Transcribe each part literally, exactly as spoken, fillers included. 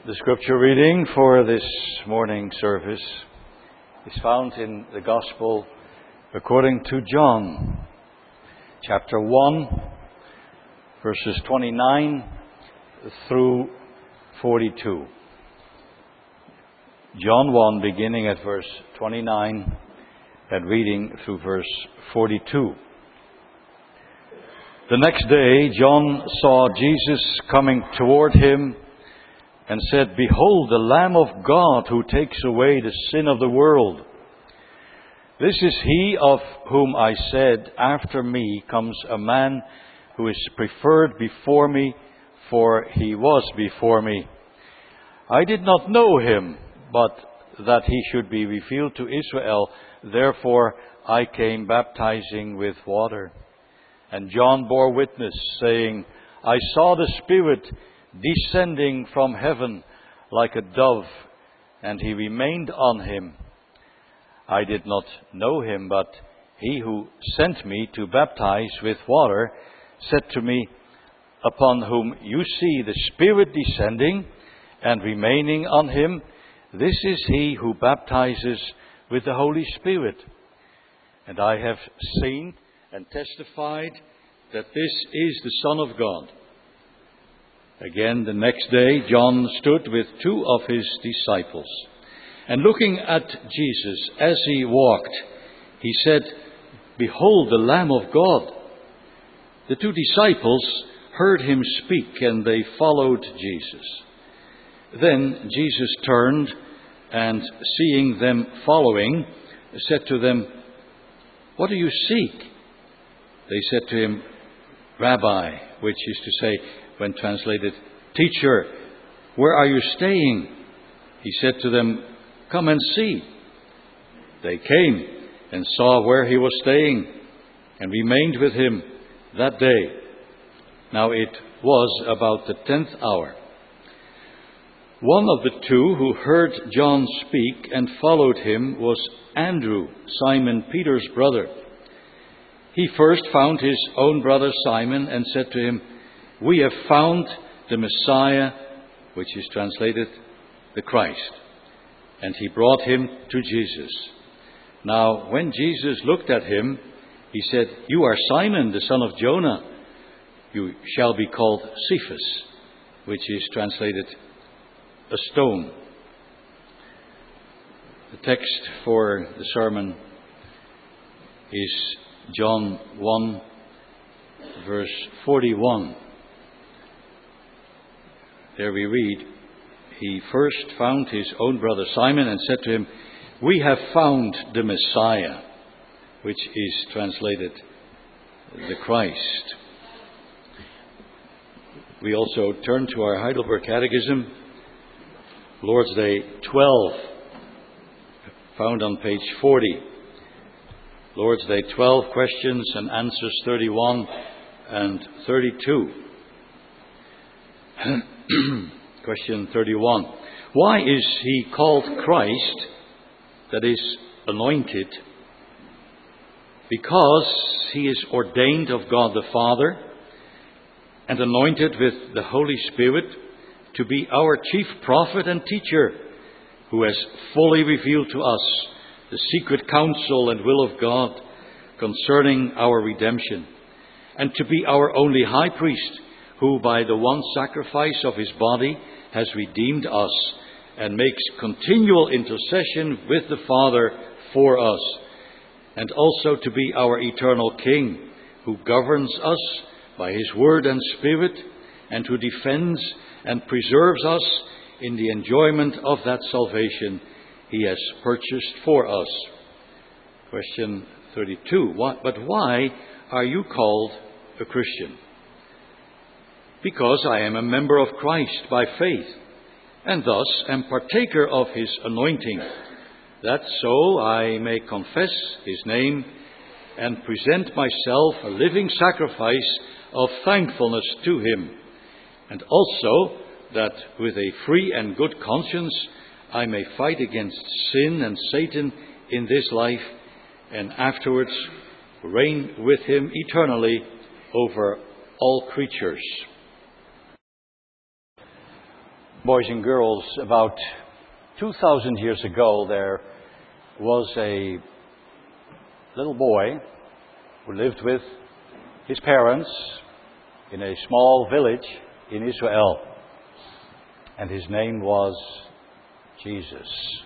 The scripture reading for this morning service is found in the Gospel according to John, chapter one, verses twenty-nine through forty-two. John one, beginning at verse twenty-nine and reading through verse forty-two. The next day, John saw Jesus coming toward him and said, "Behold, the Lamb of God who takes away the sin of the world. This is he of whom I said, after me comes a man who is preferred before me, for he was before me. I did not know him, but that he should be revealed to Israel. Therefore I came baptizing with water." And John bore witness, saying, "I saw the Spirit descending from heaven like a dove, and he remained on him. I did not know him, but he who sent me to baptize with water said to me, 'Upon whom you see the Spirit descending and remaining on him, this is he who baptizes with the Holy Spirit.' And I have seen and testified that this is the Son of God." Again, the next day, John stood with two of his disciples. And looking at Jesus as he walked, he said, "Behold, the Lamb of God." The two disciples heard him speak, and they followed Jesus. Then Jesus turned, and seeing them following, said to them, "What do you seek?" They said to him, "Rabbi," which is to say, when translated, "Teacher, where are you staying?" He said to them, "Come and see." They came and saw where he was staying, and remained with him that day. Now it was about the tenth hour. One of the two who heard John speak and followed him was Andrew, Simon Peter's brother. He first found his own brother Simon and said to him, "We have found the Messiah," which is translated the Christ. And he brought him to Jesus. Now, when Jesus looked at him, he said, "You are Simon, the son of Jonah. You shall be called Cephas," which is translated a stone. The text for the sermon is John one, verse forty-one. There we read, "He first found his own brother Simon and said to him, 'We have found the Messiah,'" which is translated the Christ. We also turn to our Heidelberg Catechism, Lord's Day twelve, found on page forty. Lord's Day twelve, questions and answers thirty-one and thirty-two. Question thirty-one. Why is he called Christ, that is, anointed? Because he is ordained of God the Father and anointed with the Holy Spirit to be our chief prophet and teacher, who has fully revealed to us the secret counsel and will of God concerning our redemption, and to be our only high priest, who by the one sacrifice of his body has redeemed us and makes continual intercession with the Father for us, and also to be our eternal King, who governs us by his word and spirit, and who defends and preserves us in the enjoyment of that salvation he has purchased for us. Question thirty-two. What, but why are you called a Christian? Because I am a member of Christ by faith, and thus am partaker of his anointing, that so I may confess his name and present myself a living sacrifice of thankfulness to him, and also that with a free and good conscience I may fight against sin and Satan in this life, and afterwards reign with him eternally over all creatures. Boys and girls, about two thousand years ago, there was a little boy who lived with his parents in a small village in Israel. And his name was Jesus.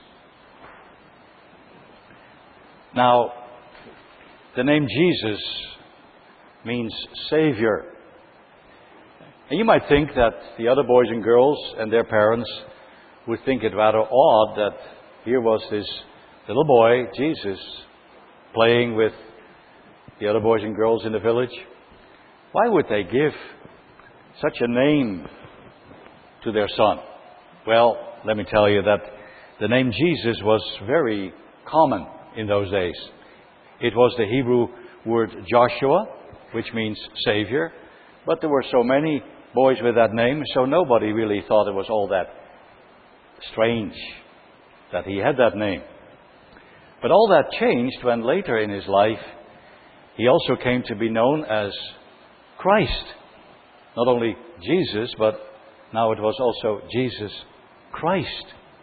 Now, the name Jesus means Savior. And you might think that the other boys and girls and their parents would think it rather odd that here was this little boy, Jesus, playing with the other boys and girls in the village. Why would they give such a name to their son? Well, let me tell you that the name Jesus was very common in those days. It was the Hebrew word Joshua, which means Savior. But there were so many boys with that name, so nobody really thought it was all that strange that he had that name. But all that changed when later in his life, he also came to be known as Christ. Not only Jesus, but now it was also Jesus Christ.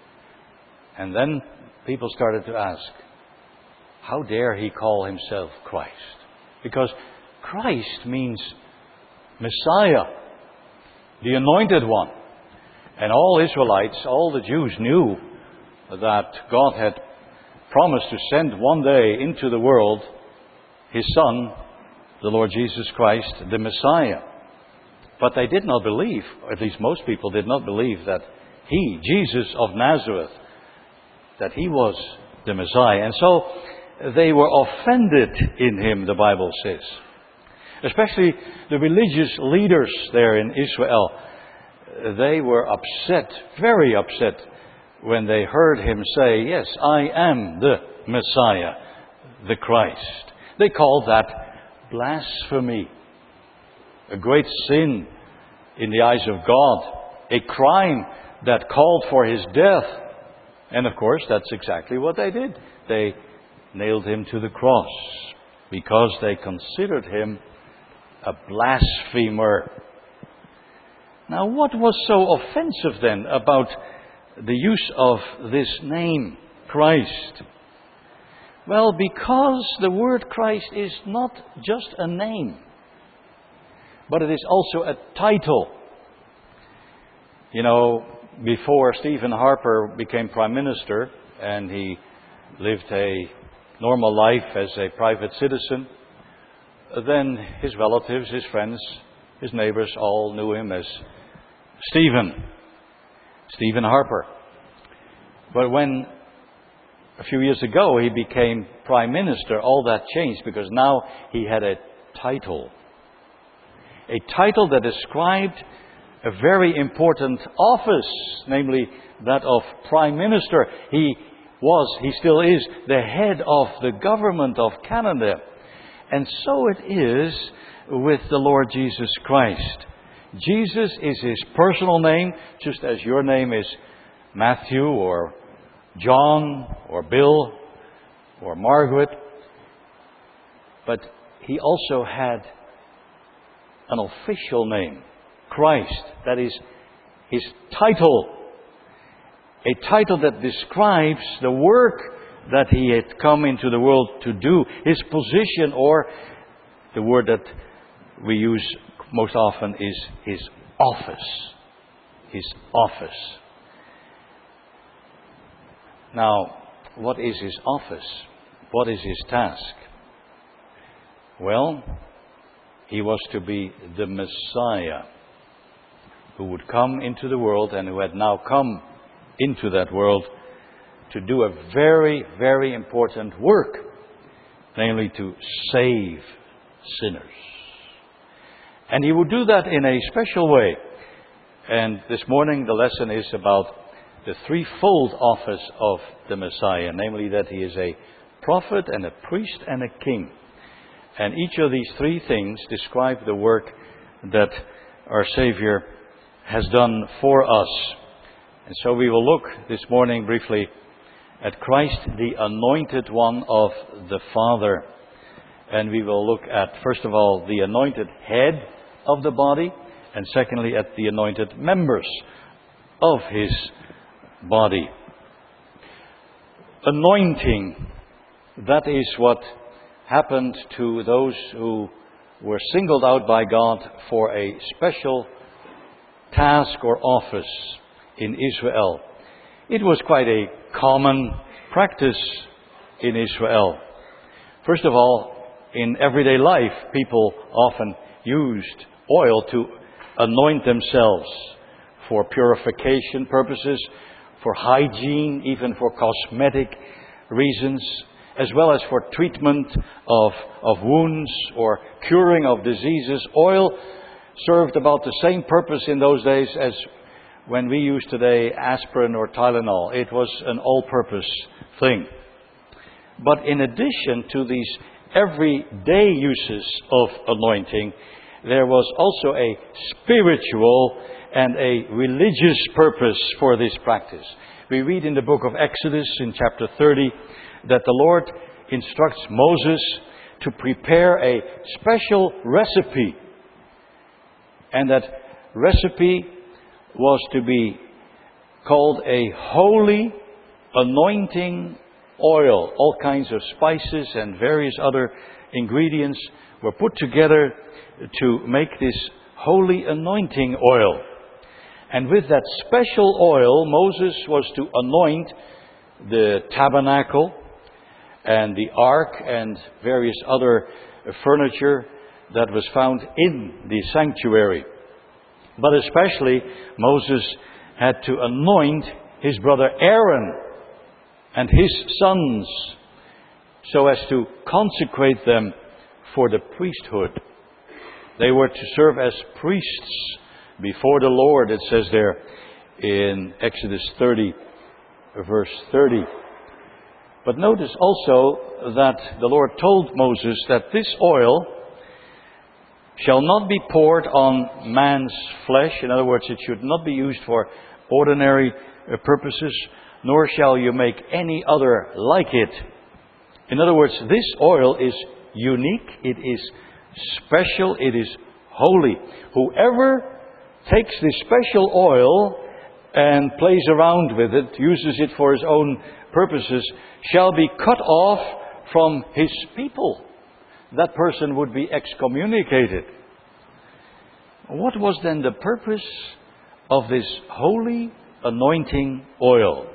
And then people started to ask, how dare he call himself Christ? Because Christ means Messiah, the Anointed One. And all Israelites, all the Jews knew that God had promised to send one day into the world His Son, the Lord Jesus Christ, the Messiah. But they did not believe, or at least most people did not believe, that He, Jesus of Nazareth, that He was the Messiah. And so they were offended in Him, the Bible says. Especially the religious leaders there in Israel. They were upset, very upset, when they heard Him say, yes, I am the Messiah, the Christ. They called that blasphemy. A great sin in the eyes of God. A crime that called for His death. And of course, that's exactly what they did. They nailed Him to the cross because they considered Him a blasphemer. Now, what was so offensive then about the use of this name, Christ? Well, because the word Christ is not just a name, but it is also a title. You know, before Stephen Harper became Prime Minister and he lived a normal life as a private citizen, then his relatives, his friends, his neighbors all knew him as Stephen, Stephen Harper. But when a few years ago he became Prime Minister, all that changed because now he had a title. A title that described a very important office, namely that of Prime Minister. He was, he still is, the head of the government of Canada. And so it is with the Lord Jesus Christ. Jesus is His personal name, just as your name is Matthew or John or Bill or Margaret. But He also had an official name, Christ. That is His title. A title that describes the work that He had come into the world to do. His position, or the word that we use most often is His office. His office. Now, what is His office? What is His task? Well, He was to be the Messiah who would come into the world and who had now come into that world to do a very, very important work, namely to save sinners. And He would do that in a special way. And this morning the lesson is about the threefold office of the Messiah, namely that He is a prophet and a priest and a king. And each of these three things describe the work that our Savior has done for us. And so we will look this morning briefly at Christ, the Anointed One of the Father. And we will look at, first of all, the anointed head of the body, and secondly, at the anointed members of his body. Anointing, that is what happened to those who were singled out by God for a special task or office in Israel. It was quite a common practice in Israel. First of all, in everyday life, people often used oil to anoint themselves for purification purposes, for hygiene, even for cosmetic reasons, as well as for treatment of, of wounds or curing of diseases. Oil served about the same purpose in those days as when we use today aspirin or Tylenol. It was an all-purpose thing. But in addition to these everyday uses of anointing, there was also a spiritual and a religious purpose for this practice. We read in the book of Exodus in chapter thirty that the Lord instructs Moses to prepare a special recipe. And that recipe was to be called a holy anointing oil. All kinds of spices and various other ingredients were put together to make this holy anointing oil. And with that special oil, Moses was to anoint the tabernacle and the ark and various other furniture that was found in the sanctuary. But especially, Moses had to anoint his brother Aaron and his sons so as to consecrate them for the priesthood. They were to serve as priests before the Lord, it says there in Exodus thirty, verse thirty. But notice also that the Lord told Moses that this oil shall not be poured on man's flesh. In other words, it should not be used for ordinary purposes, nor shall you make any other like it. In other words, this oil is unique, it is special, it is holy. Whoever takes this special oil and plays around with it, uses it for his own purposes, shall be cut off from his people. That person would be excommunicated. What was then the purpose of this holy anointing oil?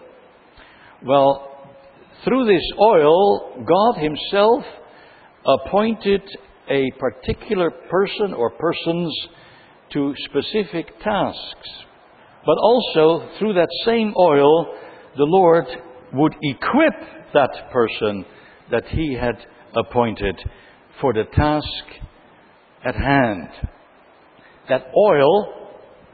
Well, through this oil, God Himself appointed a particular person or persons to specific tasks. But also, through that same oil, the Lord would equip that person that He had appointed for the task at hand. That oil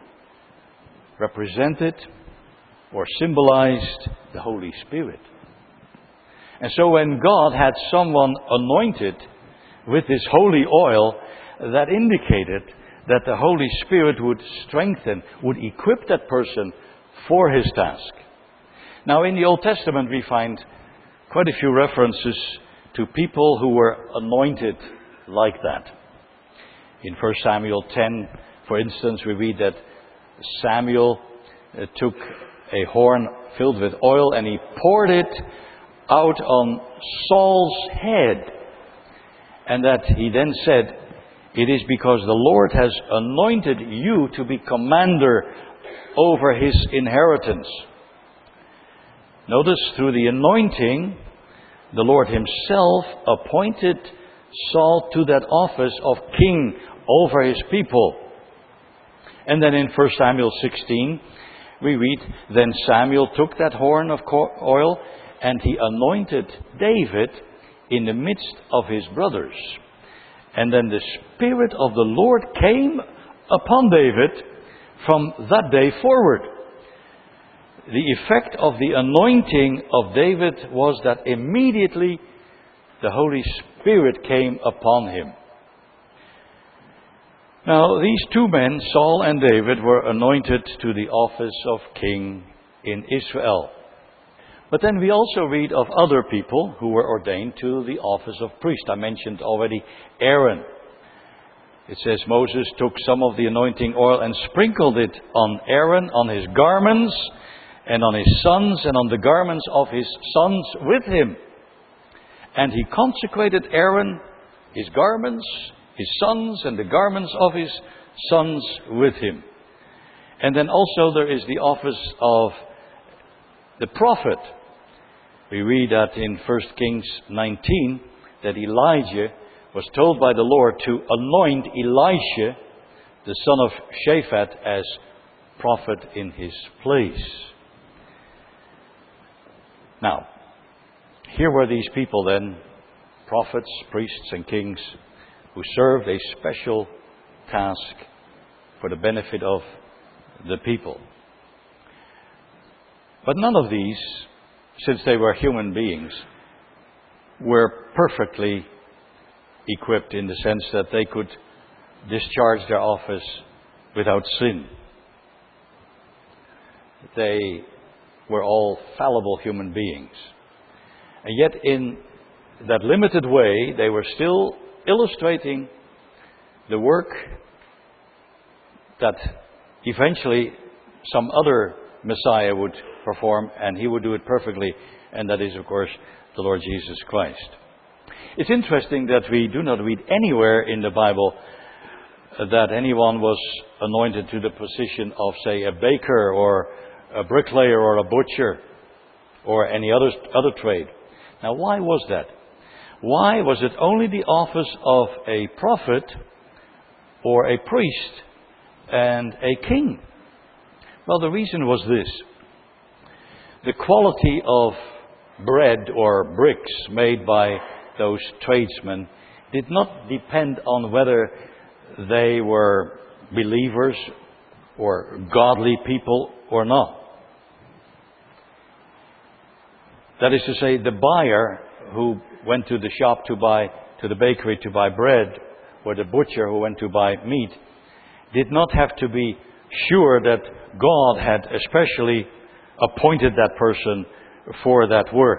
represented or symbolized the Holy Spirit. And so when God had someone anointed with this holy oil, that indicated that the Holy Spirit would strengthen, would equip that person for his task. Now in the Old Testament we find quite a few references to people who were anointed like that. In First Samuel ten, for instance, we read that Samuel uh, took a horn filled with oil and he poured it out on Saul's head. And that he then said, "It is because the Lord has anointed you to be commander over His inheritance." Notice, through the anointing, the Lord Himself appointed Saul to that office of king over His people. And then in First Samuel sixteen, we read, "Then Samuel took that horn of oil and he anointed David in the midst of his brothers. And then the Spirit of the Lord came upon David from that day forward." The effect of the anointing of David was that immediately the Holy Spirit came upon him. Now, these two men, Saul and David, were anointed to the office of king in Israel. But then we also read of other people who were ordained to the office of priest. I mentioned already Aaron. It says Moses took some of the anointing oil and sprinkled it on Aaron, on his garments, and on his sons, and on the garments of his sons with him. And he consecrated Aaron, his garments, his sons, and the garments of his sons with him. And then also there is the office of the prophet. We read that in First Kings nineteen, that Elijah was told by the Lord to anoint Elisha, the son of Shaphat, as prophet in his place. Now, here were these people then, prophets, priests and kings, who served a special task for the benefit of the people. But none of these, since they were human beings, were perfectly equipped in the sense that they could discharge their office without sin. They were all fallible human beings. And yet in that limited way, they were still illustrating the work that eventually some other Messiah would perform, and he would do it perfectly, and that is, of course, the Lord Jesus Christ. It's interesting that we do not read anywhere in the Bible that anyone was anointed to the position of, say, a baker or a bricklayer or a butcher or any other other trade. Now, why was that? Why was it only the office of a prophet or a priest and a king? Well, the reason was this. The quality of bread or bricks made by those tradesmen did not depend on whether they were believers or godly people or not. That is to say, the buyer who went to the shop to buy, to the bakery to buy bread, or the butcher who went to buy meat, did not have to be sure that God had especially appointed that person for that work.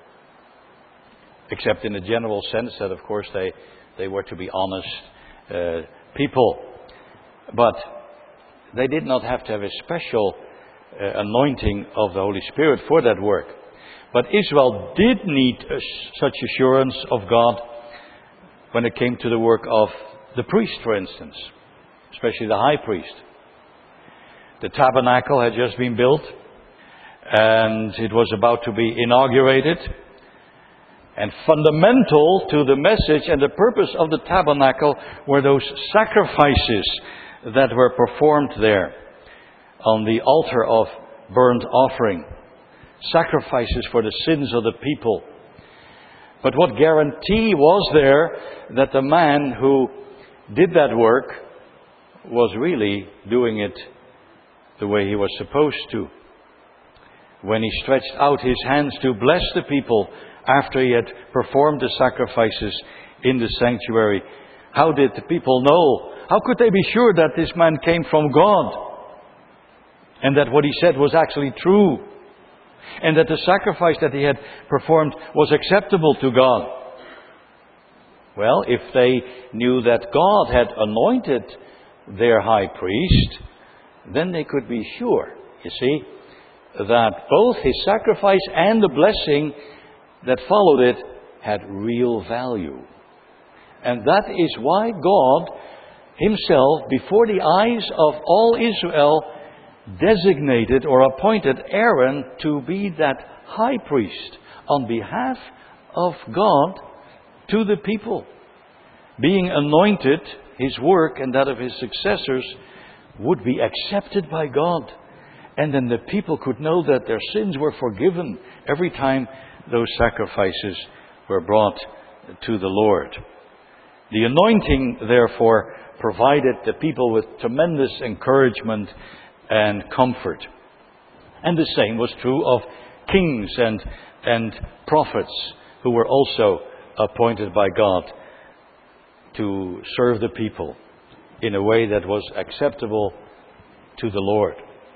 Except in the general sense that, of course, they, they were to be honest uh, people. But they did not have to have a special uh, anointing of the Holy Spirit for that work. But Israel did need uh, such assurance of God when it came to the work of the priest, for instance, especially the high priest. The tabernacle had just been built, and it was about to be inaugurated. And fundamental to the message and the purpose of the tabernacle were those sacrifices that were performed there on the altar of burnt offering. Sacrifices for the sins of the people. But what guarantee was there that the man who did that work was really doing it the way he was supposed to? When he stretched out his hands to bless the people after he had performed the sacrifices in the sanctuary, how did the people know? How could they be sure that this man came from God? And that what he said was actually true? And that the sacrifice that he had performed was acceptable to God? Well, if they knew that God had anointed their high priest, then they could be sure, you see, that both his sacrifice and the blessing that followed it had real value. And that is why God himself, before the eyes of all Israel, designated or appointed Aaron to be that high priest on behalf of God to the people. Being anointed, his work and that of his successors would be accepted by God. And then the people could know that their sins were forgiven every time those sacrifices were brought to the Lord. The anointing, therefore, provided the people with tremendous encouragement and comfort. And the same was true of kings and, and prophets who were also appointed by God to serve the people in a way that was acceptable to the Lord.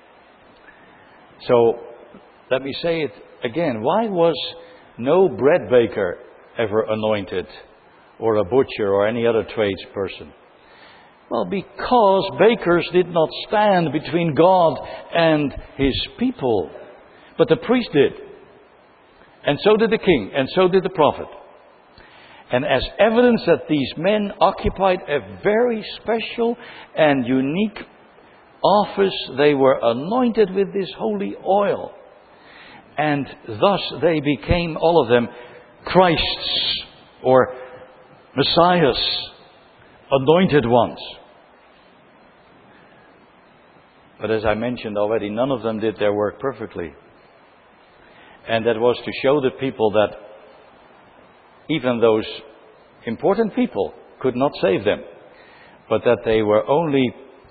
So, let me say it again. Why was no bread baker ever anointed, or a butcher or any other tradesperson? Well, because bakers did not stand between God and His people, but the priest did. And so did the king, and so did the prophet. And as evidence that these men occupied a very special and unique office, they were anointed with this holy oil. And thus they became, all of them, Christs or Messiahs, anointed ones. But as I mentioned already, none of them did their work perfectly. And that was to show the people that even those important people could not save them, but that they were only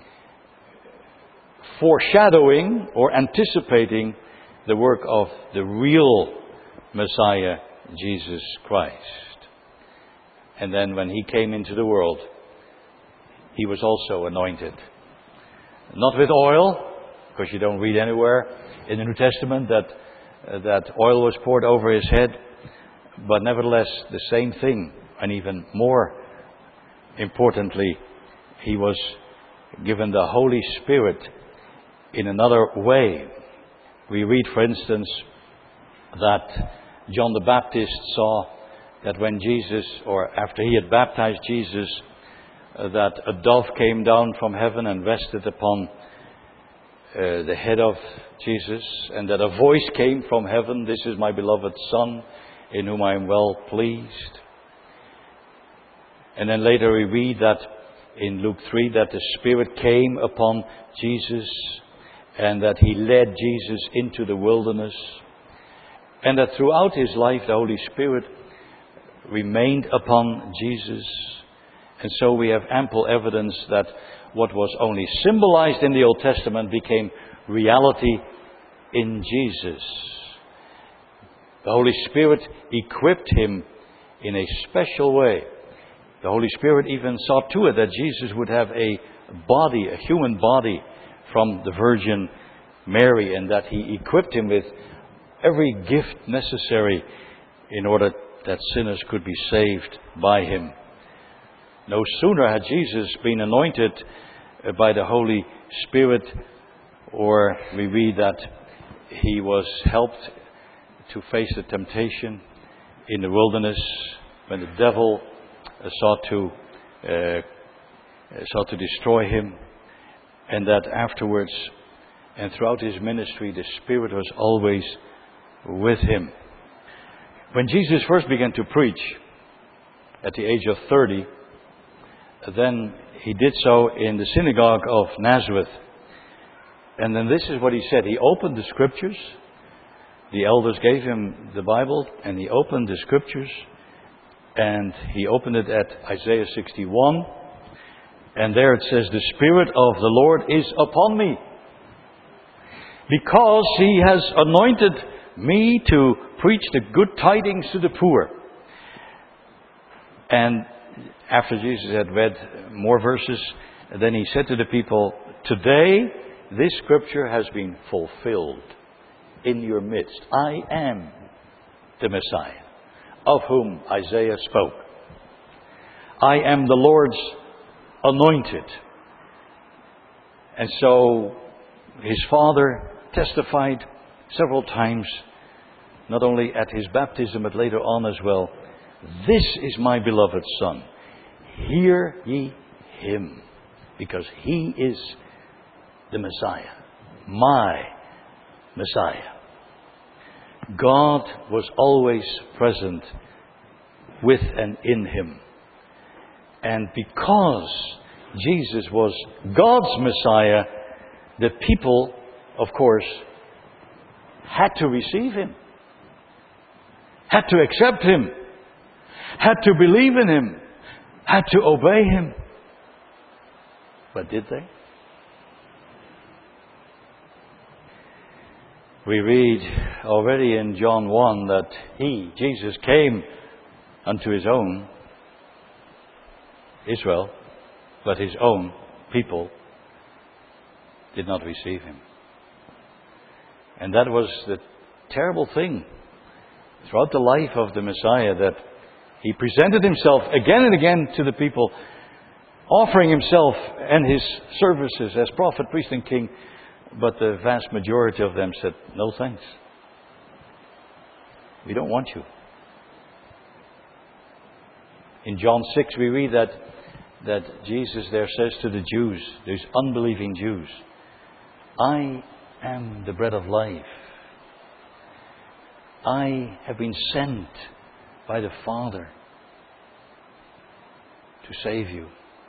foreshadowing or anticipating the work of the real Messiah, Jesus Christ. And then when He came into the world, He was also anointed. Not with oil, because you don't read anywhere in the New Testament that uh, that oil was poured over His head, but nevertheless the same thing, and even more importantly, He was given the Holy Spirit in another way. We read, for instance, that John the Baptist saw that when Jesus, or after he had baptized Jesus, uh, that a dove came down from heaven and rested upon uh, the head of Jesus, and that a voice came from heaven, "This is my beloved Son, in whom I am well pleased." And then later we read that in Luke three, that the Spirit came upon Jesus, and that He led Jesus into the wilderness, and that throughout His life the Holy Spirit remained upon Jesus. And so we have ample evidence that what was only symbolized in the Old Testament became reality in Jesus. The Holy Spirit equipped Him in a special way. The Holy Spirit even saw to it that Jesus would have a body, a human body, from the Virgin Mary, and that He equipped Him with every gift necessary in order that sinners could be saved by Him. No sooner had Jesus been anointed by the Holy Spirit, or we read that He was helped to face the temptation in the wilderness when the devil sought to uh, sought to destroy Him, and that afterwards and throughout His ministry the Spirit was always with Him. When Jesus first began to preach at the age of thirty, then He did so in the synagogue of Nazareth. And then this is what He said. He opened the Scriptures. The elders gave Him the Bible, and He opened the Scriptures, and He opened it at Isaiah sixty-one. And there it says, "The Spirit of the Lord is upon me, because He has anointed me to preach the good tidings to the poor." And after Jesus had read more verses, then He said to the people, "Today this scripture has been fulfilled in your midst. I am the Messiah, of whom Isaiah spoke. I am the Lord's anointed." And so His Father testified several times, not only at His baptism, but later on as well, "This is my beloved Son. Hear ye Him," because He is the Messiah, my Messiah. God was always present with and in Him. And because Jesus was God's Messiah, the people, of course, had to receive Him, had to accept Him, had to believe in Him, had to obey Him. But did they? We read already in John one that He, Jesus, came unto His own, Israel, but His own people did not receive Him. And that was the terrible thing throughout the life of the Messiah, that He presented Himself again and again to the people offering himself and his services as prophet, priest, and king. But the vast majority of them said, no thanks. We don't want you. In John six we read that, that Jesus there says to the Jews, these unbelieving Jews, I am the bread of life. I have been sent by the Father to save you.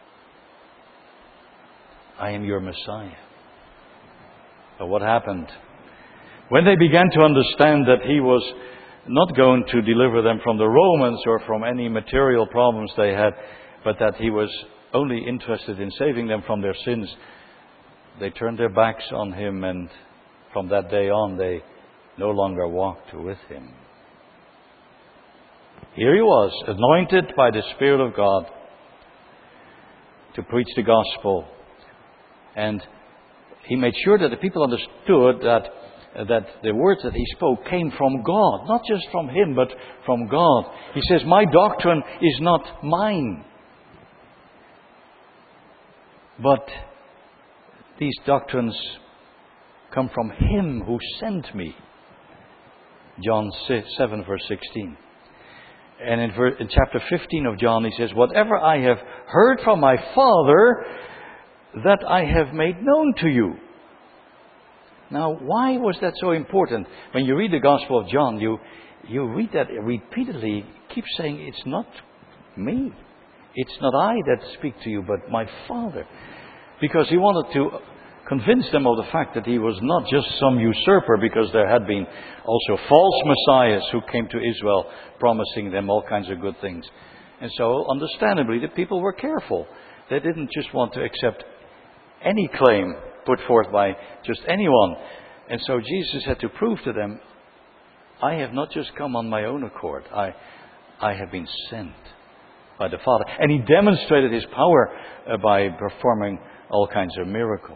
I am your Messiah. But what happened? When they began to understand that he was not going to deliver them from the Romans or from any material problems they had, but that he was only interested in saving them from their sins, they turned their backs on him, and from that day on they no longer walked with him. Here he was, anointed by the Spirit of God to preach the gospel. And he made sure that the people understood that, that the words that he spoke came from God. Not just from him, but from God. He says, my doctrine is not mine, but these doctrines come from him who sent me. John seven, verse sixteen. And in, ver- in chapter fifteen of John, he says, whatever I have heard from my Father, that I have made known to you. Now, why was that so important? When you read the Gospel of John, you, you read that repeatedly, keep saying, it's not me. It's not I that speak to you, but my Father. Because he wanted to convince them of the fact that he was not just some usurper, because there had been also false messiahs who came to Israel promising them all kinds of good things. And so, understandably, the people were careful. They didn't just want to accept any claim put forth by just anyone. And so Jesus had to prove to them, I have not just come on my own accord. I, I have been sent by the Father. And he demonstrated his power uh, by performing all kinds of miracles.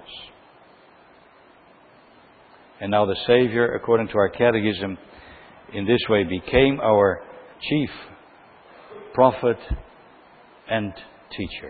And now the Savior, according to our catechism, in this way became our chief prophet and teacher,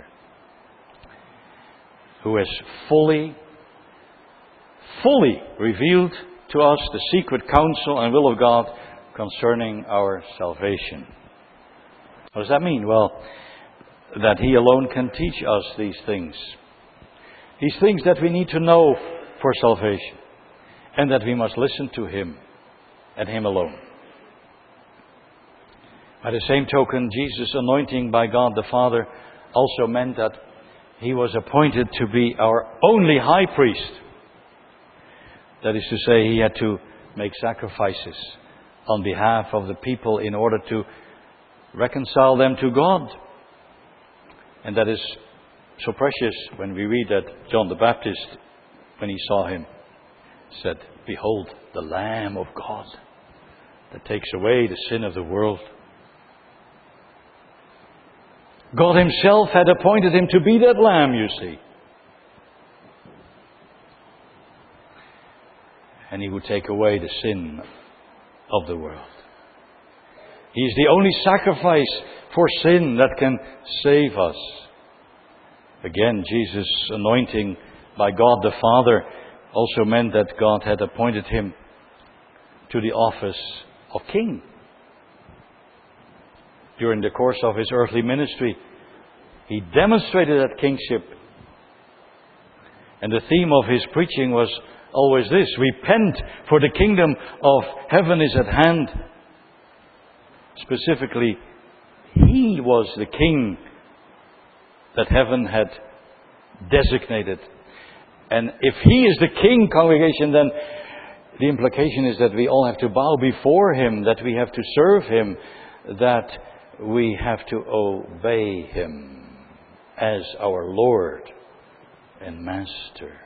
who has fully, fully revealed to us the secret counsel and will of God concerning our salvation. What does that mean? Well, that he alone can teach us these things. These things that we need to know for salvation. And that we must listen to him and him alone. By the same token, Jesus' anointing by God the Father also meant that he was appointed to be our only high priest. That is to say, he had to make sacrifices on behalf of the people in order to reconcile them to God. And that is so precious when we read that John the Baptist, when he saw him, said, behold, the Lamb of God that takes away the sin of the world. God himself had appointed him to be that Lamb, you see. And he would take away the sin of the world. He is the only sacrifice for sin that can save us. Again, Jesus' anointing by God the Father also meant that God had appointed him to the office of king. During the course of his earthly ministry, he demonstrated that kingship. And the theme of his preaching was always this: repent, for the kingdom of heaven is at hand. Specifically, he was the king that heaven had designated. And if he is the king, congregation, then the implication is that we all have to bow before him, that we have to serve him, that we have to obey him as our Lord and Master.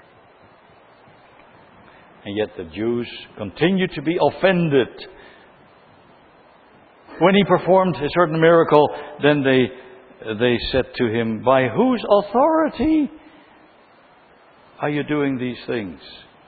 And yet the Jews continue to be offended. When he performed a certain miracle, then they, they said to him, by whose authority are you doing these things?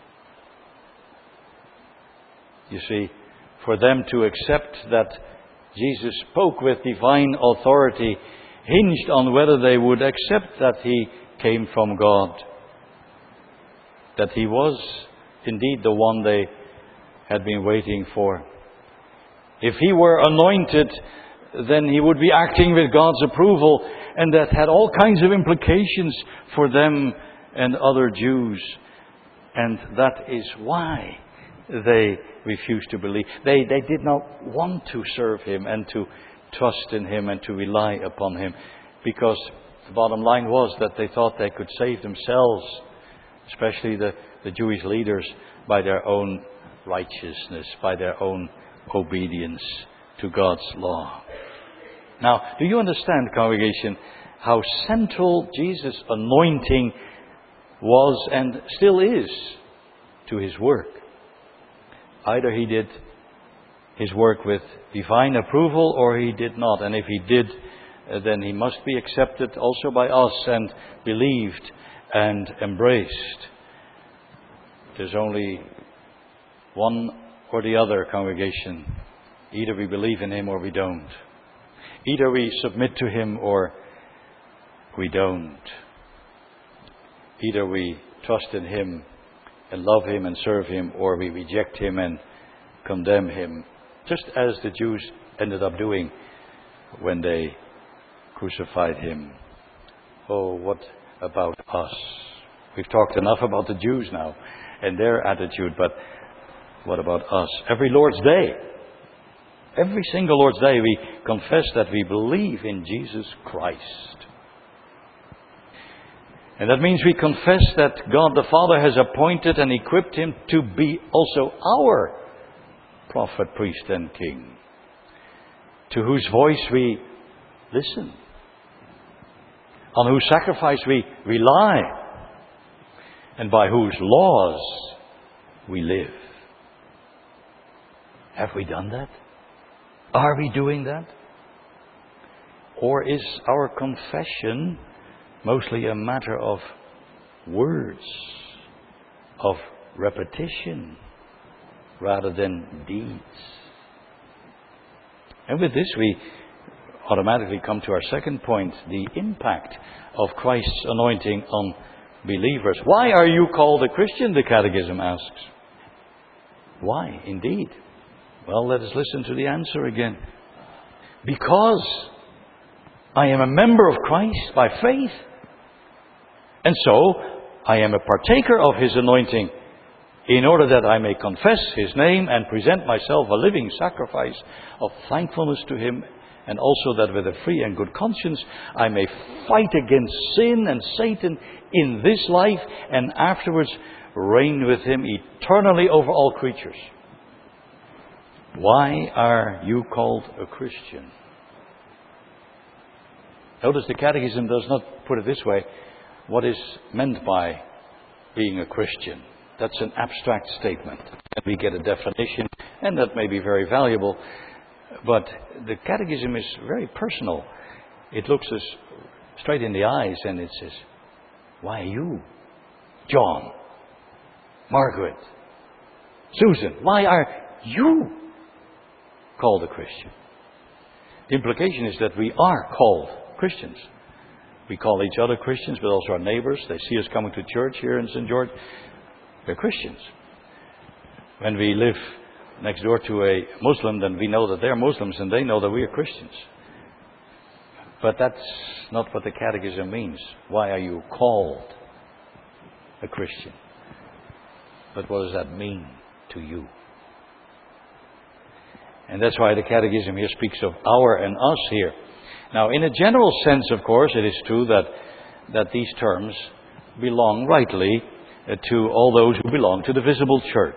You see, for them to accept that Jesus spoke with divine authority hinged on whether they would accept that He came from God, that He was indeed the one they had been waiting for. If He were anointed, then He would be acting with God's approval, and that had all kinds of implications for them and other Jews. And that is why they refused to believe. They, they did not want to serve Him and to trust in Him and to rely upon Him, because the bottom line was that they thought they could save themselves, especially the, the Jewish leaders, by their own righteousness, by their own obedience to God's law. Now, do you understand, congregation, how central Jesus' anointing was and still is to His work? Either He did His work with divine approval or He did not. And if He did, uh, then He must be accepted also by us and believed and embraced. There's only one or the other, congregation. Either we believe in Him or we don't. Either we submit to Him or we don't. Either we trust in Him and love Him and serve Him, or we reject Him and condemn Him, just as the Jews ended up doing when they crucified Him. Oh, what about us? We've talked enough about the Jews now and their attitude, but what about us? Every Lord's Day, every single Lord's Day, we confess that we believe in Jesus Christ. And that means we confess that God the Father has appointed and equipped Him to be also our prophet, priest, and king, to whose voice we listen, on whose sacrifice we rely, and by whose laws we live. Have we done that? Are we doing that? Or is our confession mostly a matter of words, of repetition, rather than deeds? And with this we automatically come to our second point, the impact of Christ's anointing on believers. Why are you called a Christian? The Catechism asks. Why, indeed? Well, let us listen to the answer again. Because I am a member of Christ by faith, and so I am a partaker of His anointing, in order that I may confess His name and present myself a living sacrifice of thankfulness to Him, and also that with a free and good conscience I may fight against sin and Satan in this life, and afterwards reign with Him eternally over all creatures. Why are you called a Christian? Notice the Catechism does not put it this way. What is meant by being a Christian? That's an abstract statement. And we get a definition, and that may be very valuable. But the Catechism is very personal. It looks us straight in the eyes and it says, why you? John, Margaret, Susan, why are you called a Christian? The implication is that we are called Christians. We call each other Christians, but also our neighbors. They see us coming to church here in Saint George. We're Christians. When we live next door to a Muslim, then we know that they're Muslims and they know that we are Christians. But that's not what the Catechism means. Why are you called a Christian? But what does that mean to you? And that's why the Catechism here speaks of our and us here. Now, in a general sense, of course, it is true that, that these terms belong rightly to all those who belong to the visible church.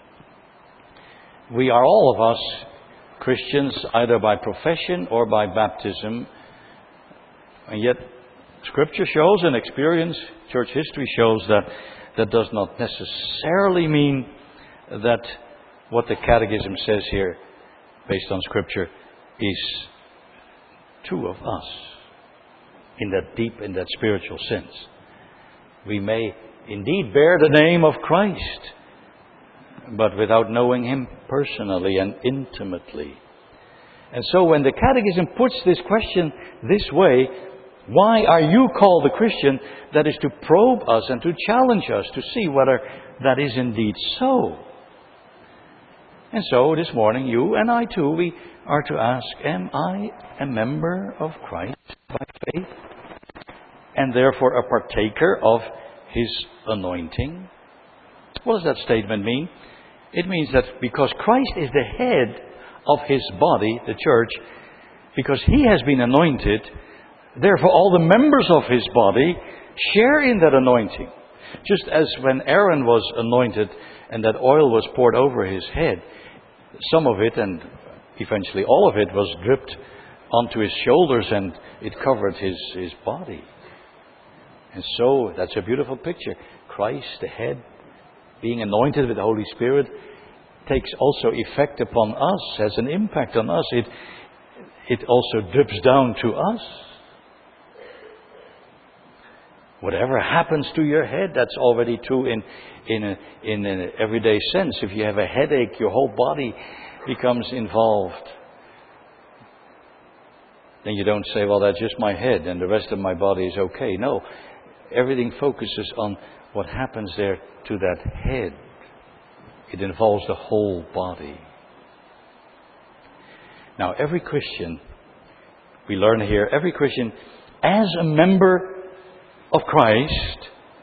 We are all of us Christians either by profession or by baptism. And yet, Scripture shows and experience, church history shows that that does not necessarily mean that what the Catechism says here, based on Scripture, is true of us in that deep, in that spiritual sense. We may indeed bear the name of Christ, but without knowing Him personally and intimately. And so when the Catechism puts this question this way, why are you called a Christian? That is to probe us and to challenge us to see whether that is indeed so. And so this morning, you and I too, we are to ask, am I a member of Christ by faith? And therefore a partaker of His anointing? What does that statement mean? It means that because Christ is the head of His body, the church, because He has been anointed, therefore all the members of His body share in that anointing. Just as when Aaron was anointed and that oil was poured over his head, some of it, and eventually all of it, was dripped onto his shoulders and it covered his, his body. And so that's a beautiful picture. Christ, the head, being anointed with the Holy Spirit, takes also effect upon us, has an impact on us. It, it also drips down to us. Whatever happens to your head, that's already true in, in, a, in an everyday sense. If you have a headache, your whole body becomes involved. Then you don't say, well, that's just my head and the rest of my body is okay. No, everything focuses on what happens there to that head. It involves the whole body. Now, every Christian, we learn here, every Christian, as a member of Christ,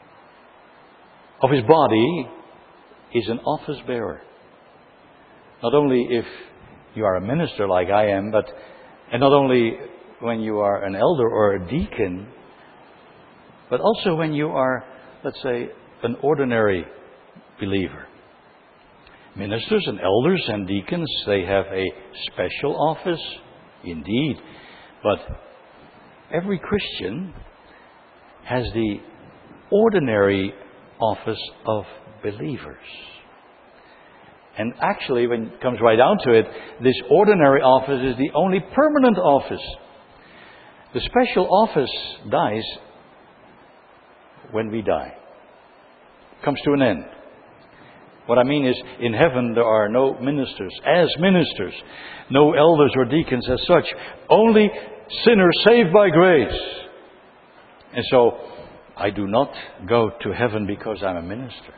of His body, is an office bearer. Not only if you are a minister like I am, but and not only when you are an elder or a deacon, but also when you are, let's say, an ordinary believer. Ministers and elders and deacons, they have a special office, indeed, but every Christian has the ordinary office of believers. And actually, when it comes right down to it, this ordinary office is the only permanent office. The special office dies when we die. Comes to an end. What I mean is, in heaven there are no ministers as ministers, no elders or deacons as such, only sinners saved by grace. And so, I do not go to heaven because I'm a minister.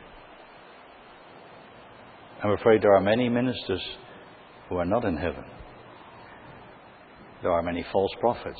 I'm afraid there are many ministers who are not in heaven. There are many false prophets.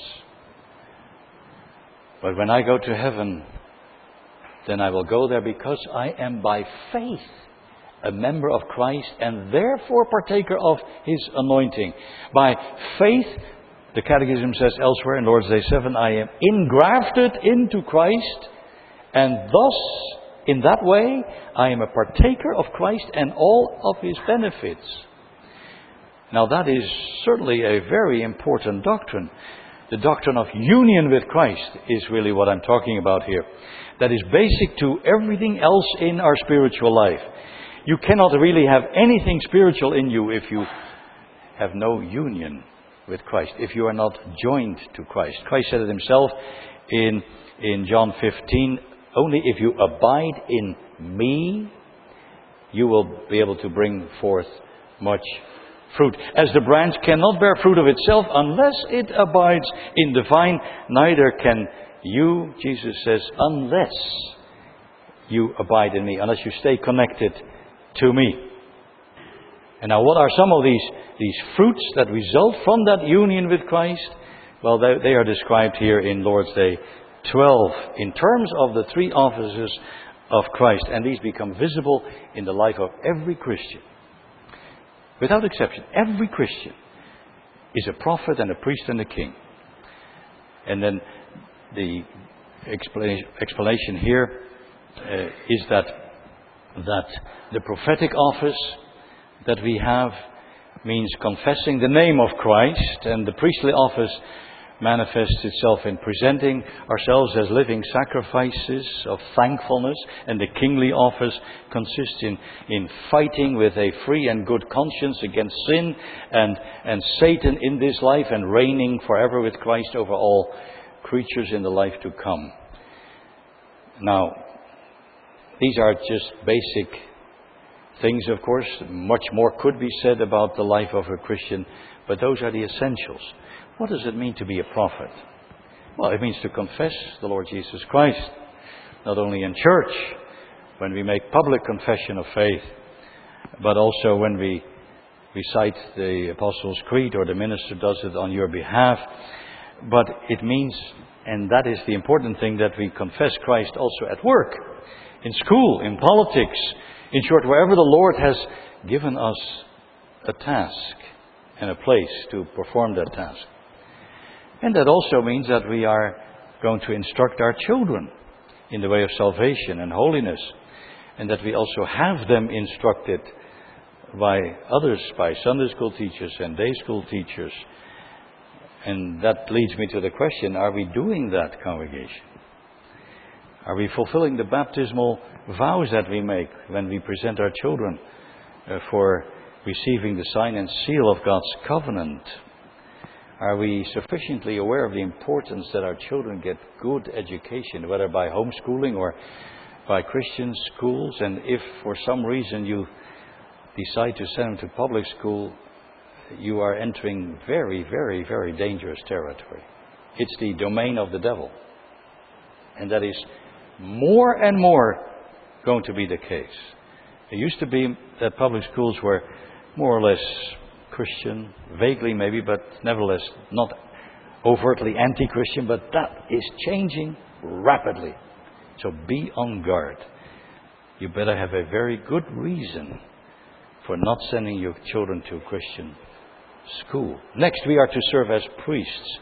But when I go to heaven, then I will go there because I am by faith a member of Christ and therefore partaker of His anointing. By faith, the Catechism says elsewhere in Lord's Day seven, I am engrafted into Christ, and thus, in that way, I am a partaker of Christ and all of His benefits. Now that is certainly a very important doctrine. The doctrine of union with Christ is really what I'm talking about here. That is basic to everything else in our spiritual life. You cannot really have anything spiritual in you if you have no union with Christ, if you are not joined to Christ. Christ said it Himself in, in John fifteen, only if you abide in me, you will be able to bring forth much fruit. As the branch cannot bear fruit of itself unless it abides in the vine, neither can you, Jesus says, unless you abide in me, unless you stay connected to me. And now what are some of these, these fruits that result from that union with Christ? Well, they, they are described here in Lord's Day twelve in terms of the three offices of Christ. And these become visible in the life of every Christian. Without exception, every Christian is a prophet and a priest and a king. And then the explanation, explanation here uh, is that that the prophetic office that we have means confessing the name of Christ, and the priestly office manifests itself in presenting ourselves as living sacrifices of thankfulness, and the kingly office consists in, in fighting with a free and good conscience against sin and, and Satan in this life, and reigning forever with Christ over all creatures in the life to come. Now, these are just basic things, of course. Much more could be said about the life of a Christian, but those are the essentials. What does it mean to be a prophet? Well, it means to confess the Lord Jesus Christ, not only in church, when we make public confession of faith, but also when we recite the Apostles' Creed, or the minister does it on your behalf. But it means, and that is the important thing, that we confess Christ also at work, in school, in politics, in short, wherever the Lord has given us a task and a place to perform that task. And that also means that we are going to instruct our children in the way of salvation and holiness, and that we also have them instructed by others, by Sunday school teachers and day school teachers. And that leads me to the question, are we doing that, congregation? Are we fulfilling the baptismal vows that we make when we present our children uh, for receiving the sign and seal of God's covenant? Are we sufficiently aware of the importance that our children get good education, whether by homeschooling or by Christian schools? And if for some reason you decide to send them to public school, you are entering very, very, very dangerous territory. It's the domain of the devil. And that is more and more going to be the case. It used to be that public schools were more or less Christian, vaguely maybe, but nevertheless not overtly anti-Christian, but that is changing rapidly. So be on guard. You better have a very good reason for not sending your children to a Christian school. Next, we are to serve as priests.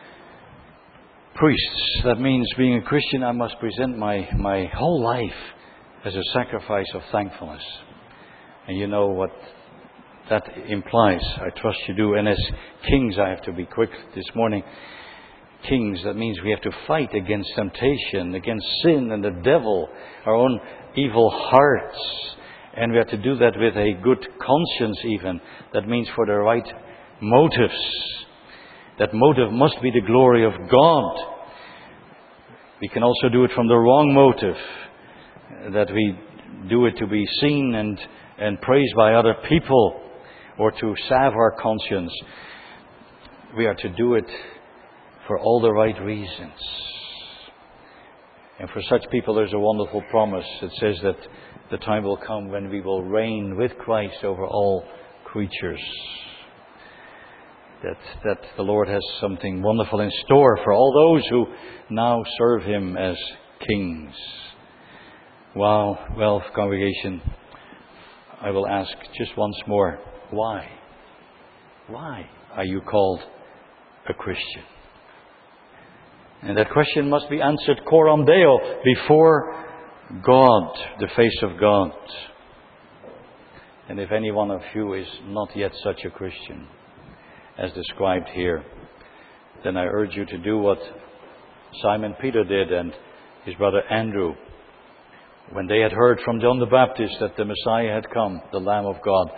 Priests, that means being a Christian, I must present my, my whole life as a sacrifice of thankfulness. And you know what that implies. I trust you do. And as kings, I have to be quick this morning. Kings, that means we have to fight against temptation, against sin and the devil, our own evil hearts. And we have to do that with a good conscience even. That means for the right motives. That motive must be the glory of God. We can also do it from the wrong motive. That we do it to be seen and, and praised by other people, or to salve our conscience. We are to do it for all the right reasons. And for such people there's a wonderful promise. It says that the time will come when we will reign with Christ over all creatures. That, that the Lord has something wonderful in store for all those who now serve Him as kings. Wow, well, congregation, I will ask just once more, why? Why are you called a Christian? And that question must be answered coram Deo, before God, the face of God. And if any one of you is not yet such a Christian, as described here, then I urge you to do what Simon Peter did and his brother Andrew. When they had heard from John the Baptist that the Messiah had come, the Lamb of God,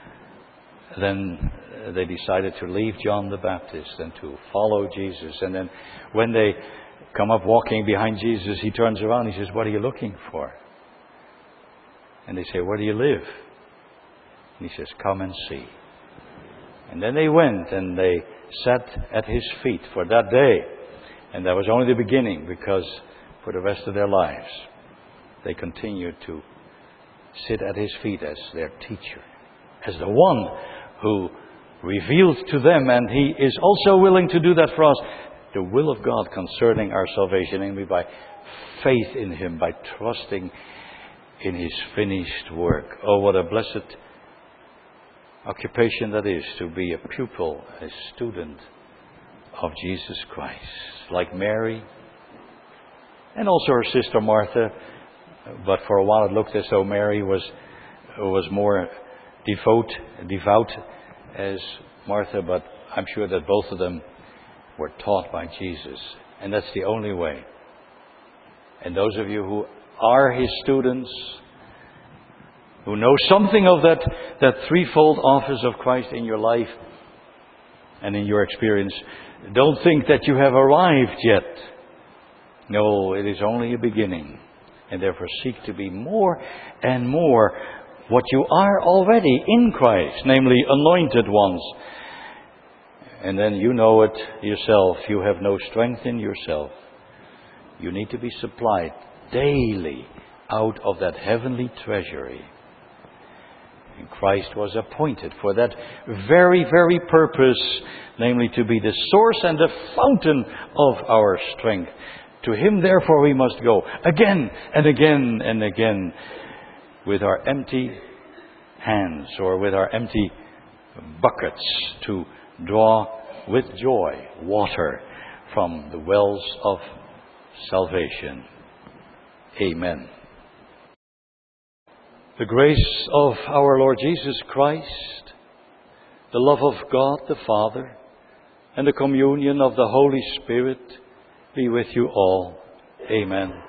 then they decided to leave John the Baptist and to follow Jesus. And then when they come up walking behind Jesus, he turns around and he says, "What are you looking for?" And they say, "Where do you live?" And he says, "Come and see." And then they went and they sat at his feet for that day. And that was only the beginning, because for the rest of their lives they continued to sit at his feet as their teacher, as the one who revealed to them, and he is also willing to do that for us, the will of God concerning our salvation, namely by faith in Him, by trusting in His finished work. Oh, what a blessed occupation that is, to be a pupil, a student of Jesus Christ, like Mary and also her sister Martha. But for a while it looked as though Mary was was more devout, devout as Martha, but I'm sure that both of them were taught by Jesus, and that's the only way. And those of you who are His students, who know something of that, that threefold office of Christ in your life and in your experience, don't think that you have arrived yet. No, it is only a beginning. And therefore seek to be more and more what you are already in Christ, namely anointed ones. And then you know it yourself. You have no strength in yourself. You need to be supplied daily out of that heavenly treasury. And Christ was appointed for that very, very purpose, namely to be the source and the fountain of our strength. To Him, therefore, we must go again and again and again with our empty hands or with our empty buckets to draw with joy water from the wells of salvation. Amen. The grace of our Lord Jesus Christ, the love of God the Father, and the communion of the Holy Spirit be with you all. Amen.